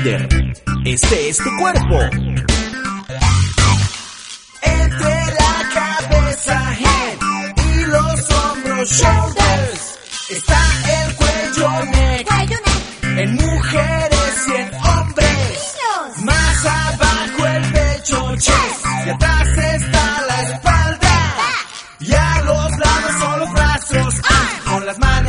líder. Este es tu cuerpo. Entre la cabeza, head, y los hombros, shoulders, está el cuello, neck, en mujeres y en hombres. Más abajo el pecho, chest, y atrás está la espalda. Y a los lados son los brazos, con las manos